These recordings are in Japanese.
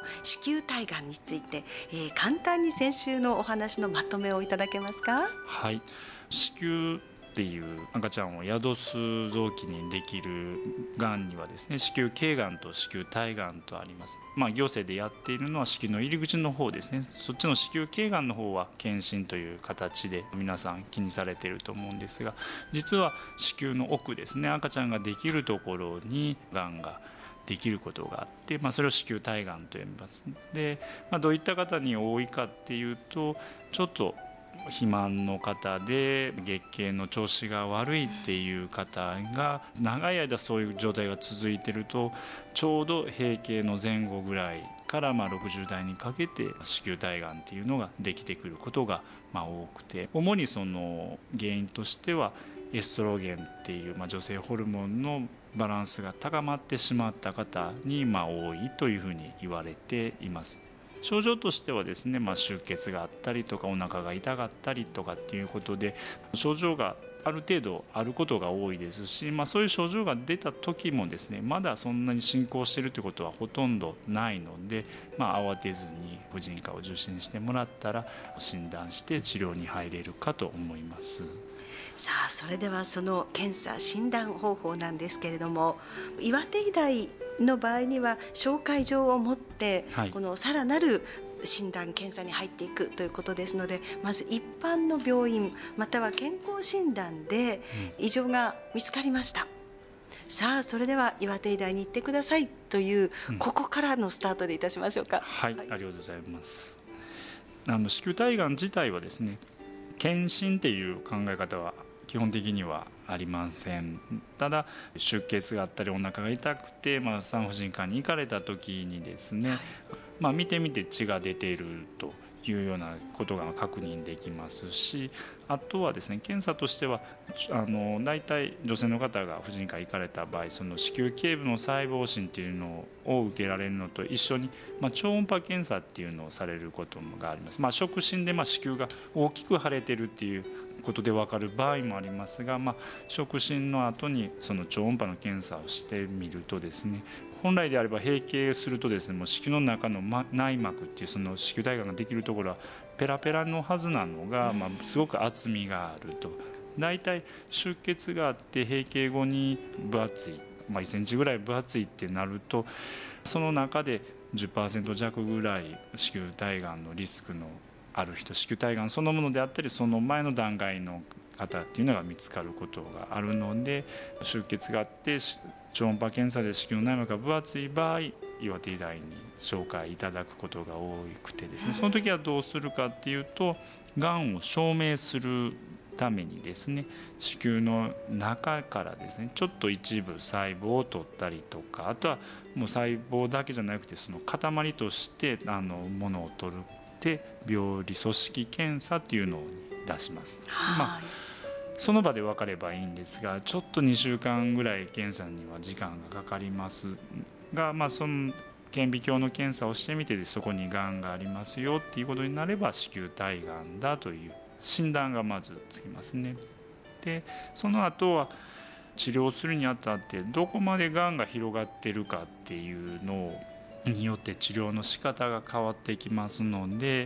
子宮体がんについて、簡単に先週のお話のまとめをいただけますか？ はい、子宮っていう赤ちゃんを宿す臓器にできるがんにはですね、子宮頸がんと子宮体がんとあります。行政でやっているのは子宮の入り口の方ですね。そっちの子宮頸がんの方は検診という形で皆さん気にされていると思うんですが、実は子宮の奥ですね、赤ちゃんができるところにがんができることがあって、それを子宮体がんと呼びます。で、どういった方に多いかっていうと、ちょっと肥満の方で月経の調子が悪いっていう方が長い間そういう状態が続いていると、ちょうど閉経の前後ぐらいから60代にかけて子宮体がんっていうのができてくることが多くて、主にその原因としてはエストロゲンっていう女性ホルモンのバランスが高まってしまった方に多いというふうに言われています。症状としてはですね、出血があったりとかお腹が痛かったりとかっていうことで、症状がある程度あることが多いですし、そういう症状が出た時もですね、まだそんなに進行しているということはほとんどないので、慌てずに婦人科を受診してもらったら診断して治療に入れるかと思います。 さあ、それではその検査診断方法なんですけれども、岩手医大の場合には紹介状を持って、このさらなる診断検査に入っていくということですので、まず一般の病院または健康診断で異常が見つかりました、さあそれでは岩手医大に行ってくださいという、ここからのスタートでいたしましょうか。 はい、ありがとうございます。子宮体がん自体はですね、検診っていう考え方は基本的にはありません。ただ出血があったりお腹が痛くて、産婦人科に行かれた時にですね、見てみて血が出ているというようなことが確認できますし、あとはですね、検査としては大体女性の方が婦人科行かれた場合、その子宮頸部の細胞診っていうのを受けられるのと一緒に、超音波検査っていうのをされることがあります。触診で子宮が大きく腫れてるっていうことで分かる場合もありますが、触診の後にその超音波の検査をしてみるとですね、本来であれば閉経するとですね、もう子宮の中の内膜っていうその子宮体がんができるところはペラペラのはずなのが、すごく厚みがあると。だいたい出血があって閉経後に分厚い、1センチぐらい分厚いってなると、その中で 10% 弱ぐらい子宮体がんのリスクのある人、子宮体がんそのものであったりその前の段階の方っていうのが見つかることがあるので、出血があって超音波検査で子宮の内膜が分厚い場合、岩手医大に紹介いただくことが多くてですね、その時はどうするかっていうと、がんを証明するためにですね、子宮の中からですね、ちょっと一部細胞を取ったりとか、あとはもう細胞だけじゃなくてその塊としてものを取るって病理組織検査っていうのを出します。その場で分かればいいんですが、ちょっと2週間ぐらい検査には時間がかかりますが、その顕微鏡の検査をしてみて、そこにがんがありますよっていうことになれば子宮体がんだという診断がまずつきますね。でその後は治療するにあたってどこまでがんが広がっているかっていうのによって治療の仕方が変わってきますので、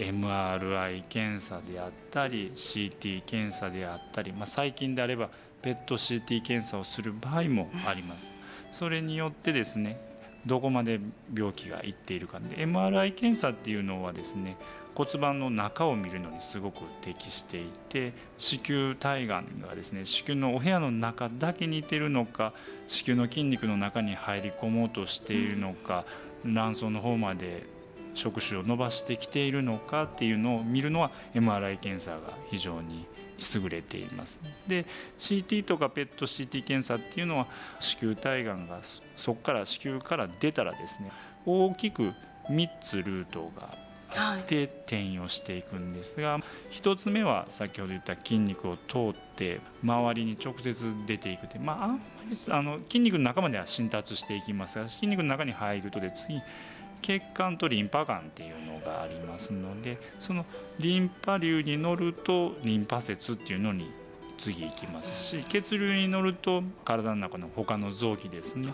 MRI 検査であったり CT 検査であったり、最近であればPET-CT 検査をする場合もあります。それによってですね、どこまで病気がいっているかで、 MRI 検査っていうのはですね、骨盤の中を見るのにすごく適していて、子宮体がんがですね、子宮のお部屋の中だけにいているのか、子宮の筋肉の中に入り込もうとしているのか、卵巣の方まで触手を伸ばしてきているのかっていうのを見るのは MRI 検査が非常に優れています。で CT とか PET-CT 検査っていうのは、子宮体がんがそこから子宮から出たらですね、大きく3つルートがあって転移をしていくんですが、1つ目は先ほど言った筋肉を通って周りに直接出ていくで、あんまり筋肉の中までは浸達していきますが、筋肉の中に入るとで次血管とリンパ管っていうのがありますので、そのリンパ流に乗るとリンパ節っていうのに次行きますし、血流に乗ると体の中の他の臓器ですね、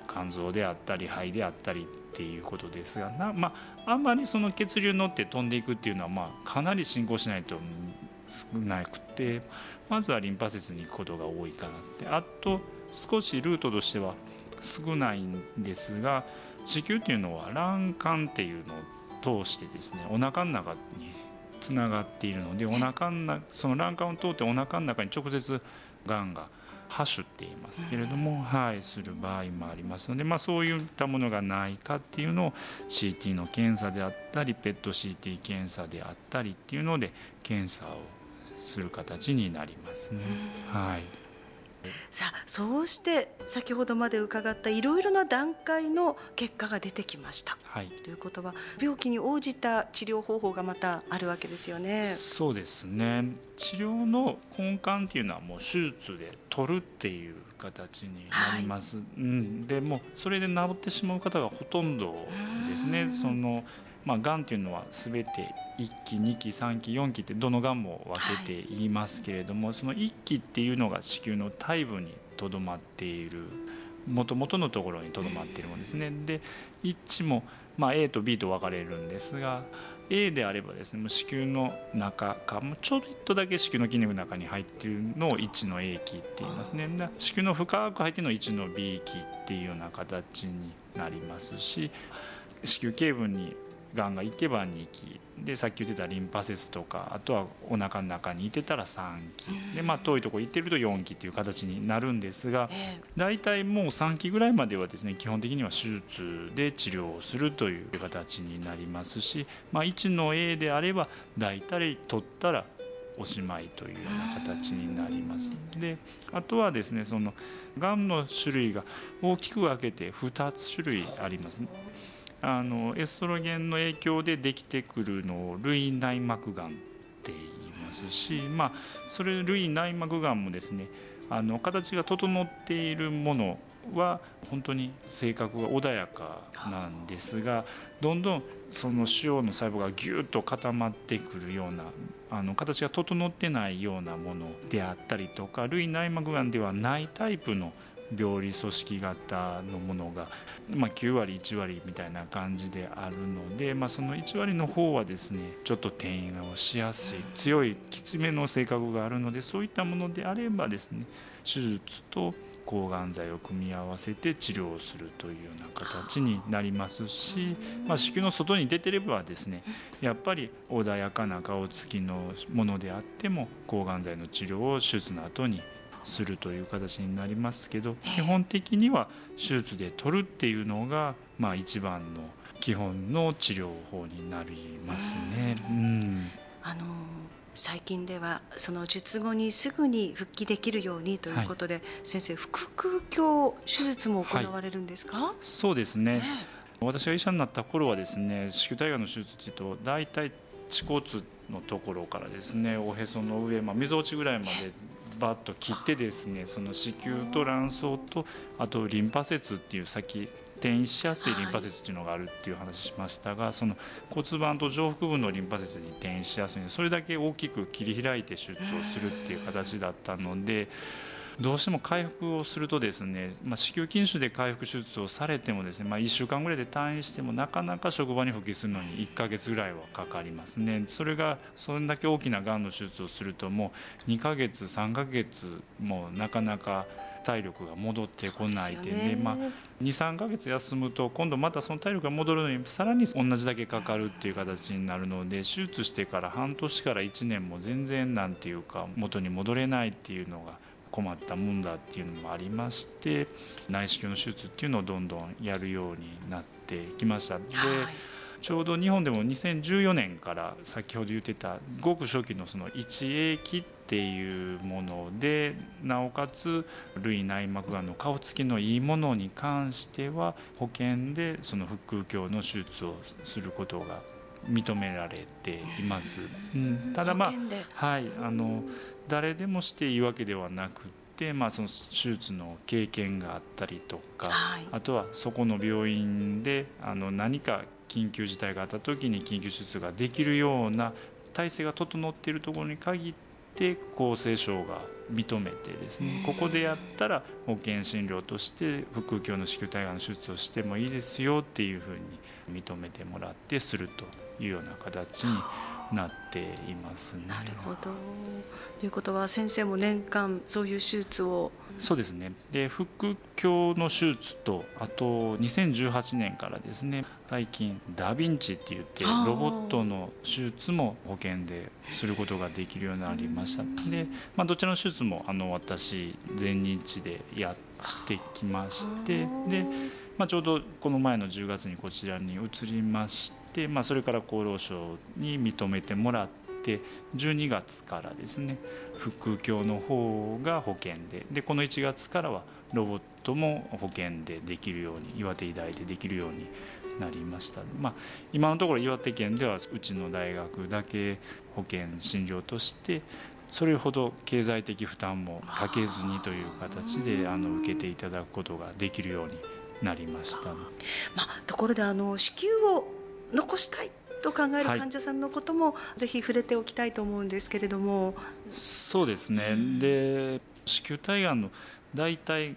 肝臓であったり肺であったりっていうことですが、あんまりその血流に乗って飛んでいくっていうのは、かなり進行しないと少なくて、まずはリンパ節に行くことが多いかなって。あと少しルートとしては少ないんですが、子宮っていうのは卵管っていうのを通してですね、お腹の中につながっているので、その卵管を通ってお腹の中に直接がんがハッシュって言いますけれども、する場合もありますので、そういったものがないかっていうのを CT の検査であったり PET-CT 検査であったりっていうので検査をする形になりますね。 さあ、そうして先ほどまで伺ったいろいろな段階の結果が出てきました、ということは病気に応じた治療方法がまたあるわけですよね。 そうですね。治療の根幹っていうのはもう手術で取るっていう形になります、でもうそれで治ってしまう方がほとんどですね。がんっていうのは全て1期2期3期4期ってどのがんも分けて言いますけれども、その1期っていうのが子宮の胎部にとどまっている、もともとのところにとどまっているものですね。で1も、A と B と分かれるんですが、 A であればですね、子宮の中かちょっとだけ子宮の筋肉の中に入っているのを1の A 期って言いますね。子宮の深く入っているのを1の B 期っていうような形になりますし、子宮頸部にがんがいけば2期で、さっき言ってたリンパ節とか、あとはお腹の中にいてたら3期で、遠いところに行ってると4期っていう形になるんですが、大体もう3期ぐらいまではですね、基本的には手術で治療をするという形になりますし、1の A であれば大体取ったらおしまいというような形になります。であとはですね、そのがんの種類が大きく分けて2つ種類あります。エストロゲンの影響でできてくるのを類内膜がんって言いますし、それ類内膜がんもですね、形が整っているものは本当に性格が穏やかなんですが、どんどんその腫瘍の細胞がギュッと固まってくるような形が整ってないようなものであったりとか、類内膜がんではないタイプの病理組織型のものが、9割1割みたいな感じであるので、その1割の方はですね、ちょっと転移をしやすい強いきつめの性格があるので、そういったものであればですね、手術と抗がん剤を組み合わせて治療をするというような形になりますし、子宮の外に出てればですね、やっぱり穏やかな顔つきのものであっても抗がん剤の治療を手術の後にするという形になりますけど、基本的には手術で取るっていうのが、一番の基本の治療法になりますね。 最近ではその術後にすぐに復帰できるようにということで、先生、腹腔鏡手術も行われるんですか？ そうですね、私が医者になった頃はですね、子宮体がんの手術というと大体恥骨のところからですね、おへその上、みぞおちぐらいまでバッと切ってですね、その子宮と卵巣とあとリンパ節っていう、さっき転移しやすいリンパ節っていうのがあるっていう話しましたが、その骨盤と上腹部のリンパ節に転移しやすいので、それだけ大きく切り開いて手術をするっていう形だったので、どうしても回復をするとですね、子宮筋腫で回復手術をされてもですね、1週間ぐらいで退院してもなかなか職場に復帰するのに1ヶ月ぐらいはかかりますね。それがそれだけ大きながんの手術をすると、もう2ヶ月3ヶ月もなかなか体力が戻ってこないでね、23ヶ月休むと今度またその体力が戻るのにさらに同じだけかかるっていう形になるので、手術してから半年から1年も全然なんていうか元に戻れないっていうのが困ったもんだっていうのもありまして、内視鏡の手術っていうのをどんどんやるようになってきました。で、ちょうど日本でも2014年から先ほど言ってたごく初期のその 1A 期っていうもので、なおかつ類内膜がんの顔つきのいいものに関しては保険でその腹腔鏡の手術をすることが認められています。ただ誰でもしていいわけではなくて、その手術の経験があったりとか、あとはそこの病院で何か緊急事態があった時に緊急手術ができるような体制が整っているところに限って厚生省が認めてですね、ここでやったら保険診療として腹腔鏡の子宮体がんの手術をしてもいいですよっていうふうに認めてもらってするというような形になっていますね。 なるほど。ということは先生も年間そういう手術を。 そうですね。で腹腔の手術と、あと2018年からですね、最近ダヴィンチって言ってロボットの手術も保険ですることができるようになりました。で、どちらの手術も私全日でやってきまして、で、ちょうどこの前の10月にこちらに移りまして、それから厚労省に認めてもらって12月からですね、腹腔の方が保険で、この1月からはロボットも保険でできるように、岩手医大でできるようになりました。今のところ岩手県ではうちの大学だけ保険診療としてそれほど経済的負担もかけずにという形で受けていただくことができるようになりました。 ところで子宮を残したいと考える患者さんのことも、ぜひ触れておきたいと思うんですけれども。 そうですね。で、子宮体がんのだいたい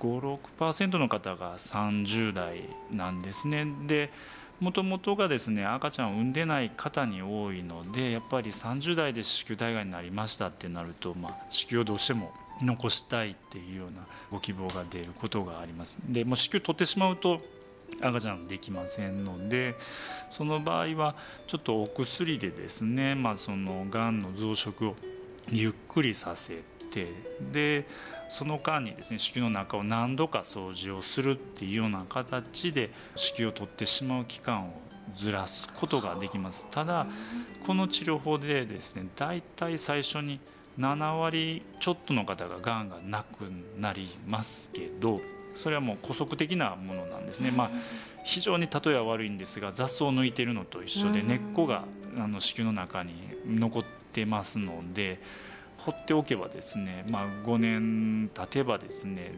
5-6% の方が30代なんですね。で、もともとがですね、赤ちゃんを産んでない方に多いので、やっぱり30代で子宮体がんになりましたってなると、子宮をどうしても残したいっていうようなご希望が出ることがあります。で、もう子宮取ってしまうと赤ちゃんできませんので、その場合はちょっとお薬でですね、そのがんの増殖をゆっくりさせて、でその間にですね、子宮の中を何度か掃除をするっていうような形で子宮を取ってしまう期間をずらすことができます。ただこの治療法でですね、だいたい最初に7割ちょっとの方ががんがなくなりますけど、それはもう姑息的なものなんですね。非常に例えは悪いんですが、雑草を抜いているのと一緒で、根っこが子宮の中に残ってますので、放っておけばですね、5年経てばですね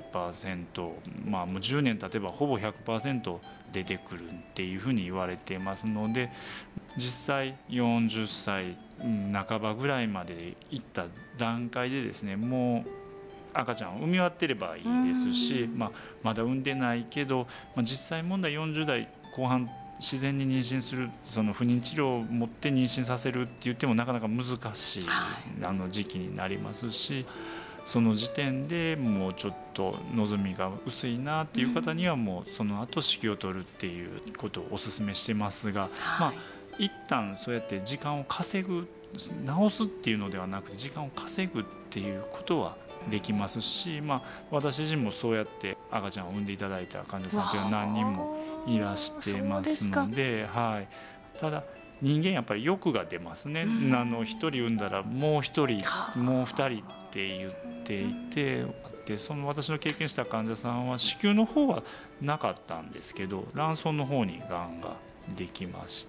60%、もう10年経てばほぼ 100% 出てくるっていうふうに言われていますので、実際40歳半ばぐらいまでいった段階でですね、もう赤ちゃんを産み終わってればいいですし、まだ産んでないけど、実際問題40代後半自然に妊娠する、その不妊治療を持って妊娠させるって言ってもなかなか難しい時期になりますし、その時点でもうちょっと望みが薄いなっていう方にはもうその後子宮を取るっていうことをお勧めしてますが、一旦そうやって時間を稼ぐ、治すっていうのではなくて時間を稼ぐっていうことはできますし、私自身もそうやって赤ちゃんを産んでいただいた患者さんというのは何人もいらしてますので、ただ人間やっぱり欲が出ますね。1人産んだらもう1人もう2人って言っていて、でその私の経験した患者さんは子宮の方はなかったんですけど、卵巣の方にがんができまして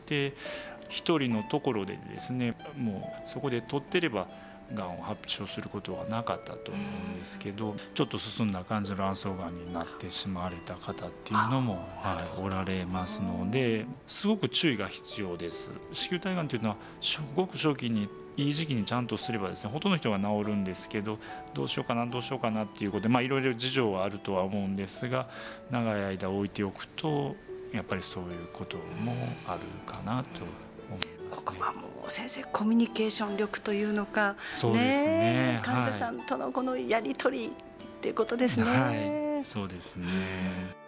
、1人のところでですね、もうそこで取ってればがんを発症することはなかったと思うんですけど、ちょっと進んだ感じの卵巣がんになってしまわれた方っていうのも、おられますので、すごく注意が必要です。子宮体がんというのはすごく初期にいい時期にちゃんとすればですね、ほとんどの人が治るんですけど、どうしようかなっていうことで、いろいろ事情はあるとは思うんですが、長い間置いておくとやっぱりそういうこともあるかなと思いますね。 ここはもう先生、コミュニケーション力というのか、 そうですね、 患者さんとのこのやり取りっていうことですね。 そうですね。